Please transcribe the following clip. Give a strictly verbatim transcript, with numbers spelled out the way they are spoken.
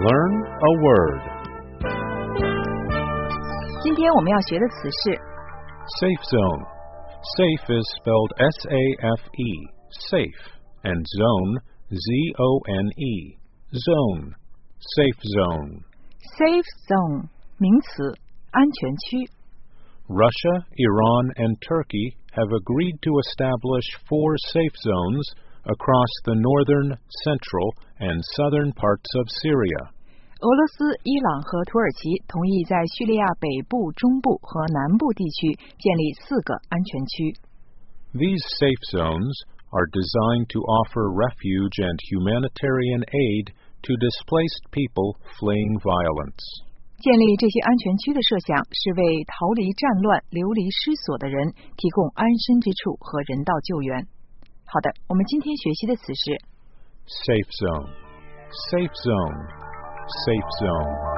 Learn a word. 今天我们要学的词是 Safe zone. Safe is spelled S A F E, safe, and zone, Z O N E, zone, safe zone. safe zone 名词，安全区。 Russia, Iran, and Turkey have agreed to establish four safe zones across the northern, central, and southern parts of Syria. 俄罗斯、伊朗和土耳其同意在叙利亚北部、中部和南部地区建立四个安全区。 These safe zones are designed to offer refuge and humanitarian aid to displaced people fleeing violence. 建立这些安全区的设想是为逃离战乱、流离失所的人提供安身之处和人道救援。好的，我们今天学习的词是 Safe zone. Safe zone. Safe zone.